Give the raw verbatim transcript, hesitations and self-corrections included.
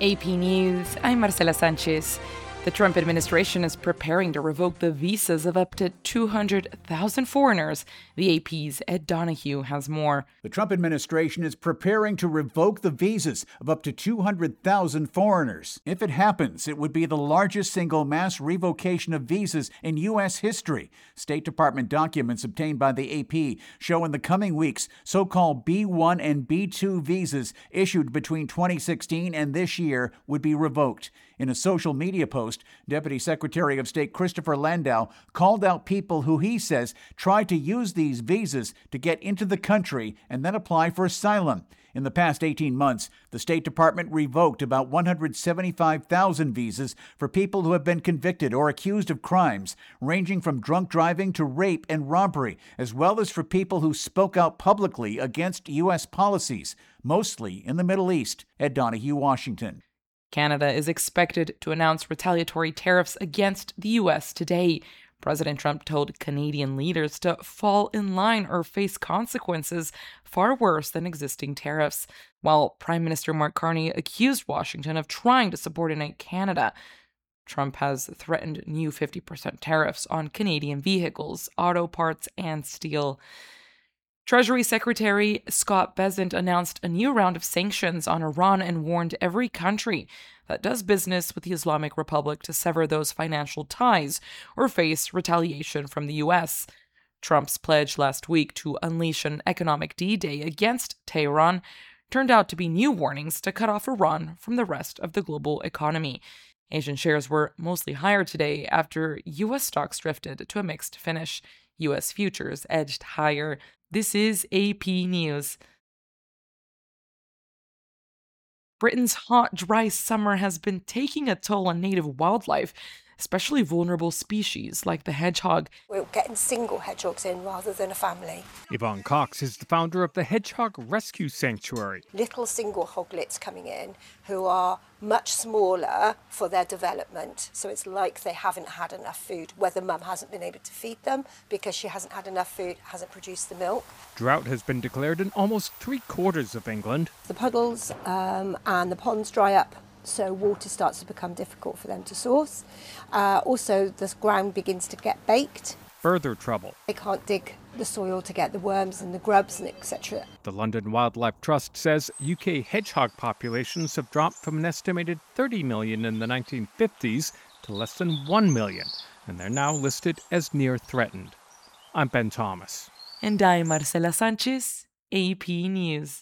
A P News, I'm Marcela Sanchez. The Trump administration is preparing to revoke the visas of up to two hundred thousand foreigners. The A P's Ed Donahue has more. The Trump administration is preparing to revoke the visas of up to two hundred thousand foreigners. If it happens, it would be the largest single mass revocation of visas in U S history. State Department documents obtained by the A P show in the coming weeks so-called B one and B two visas issued between twenty sixteen and this year would be revoked. In a social media post, Deputy Secretary of State Christopher Landau called out people who he says tried to use these visas to get into the country and then apply for asylum. In the past eighteen months, the State Department revoked about one hundred seventy-five thousand visas for people who have been convicted or accused of crimes, ranging from drunk driving to rape and robbery, as well as for people who spoke out publicly against U S policies, mostly in the Middle East. Ed Donahue, Washington. Canada is expected to announce retaliatory tariffs against the U S today. President Trump told Canadian leaders to fall in line or face consequences far worse than existing tariffs, while Prime Minister Mark Carney accused Washington of trying to subordinate Canada. Trump has threatened new fifty percent tariffs on Canadian vehicles, auto parts, and steel. Treasury Secretary Scott Bessent announced a new round of sanctions on Iran and warned every country that does business with the Islamic Republic to sever those financial ties or face retaliation from the U S. Trump's pledge last week to unleash an economic D-Day against Tehran turned out to be new warnings to cut off Iran from the rest of the global economy. Asian shares were mostly higher today after U S stocks drifted to a mixed finish. U S futures edged higher. This is A P News. Britain's hot, dry summer has been taking a toll on native wildlife, especially vulnerable species like the hedgehog. We're getting single hedgehogs in rather than a family. Yvonne Cox is the founder of the Hedgehog Rescue Sanctuary. Little single hoglets coming in who are much smaller for their development. So it's like they haven't had enough food, whether mum hasn't been able to feed them because she hasn't had enough food, hasn't produced the milk. Drought has been declared in almost three quarters of England. The puddles um, and the ponds dry up, so water starts to become difficult for them to source. Uh, also, the ground begins to get baked. Further trouble. They can't dig the soil to get the worms and the grubs and et cetera. The London Wildlife Trust says U K hedgehog populations have dropped from an estimated thirty million in the nineteen fifties to less than one million, and they're now listed as near threatened. I'm Ben Thomas. And I'm Marcela Sanchez, A P News.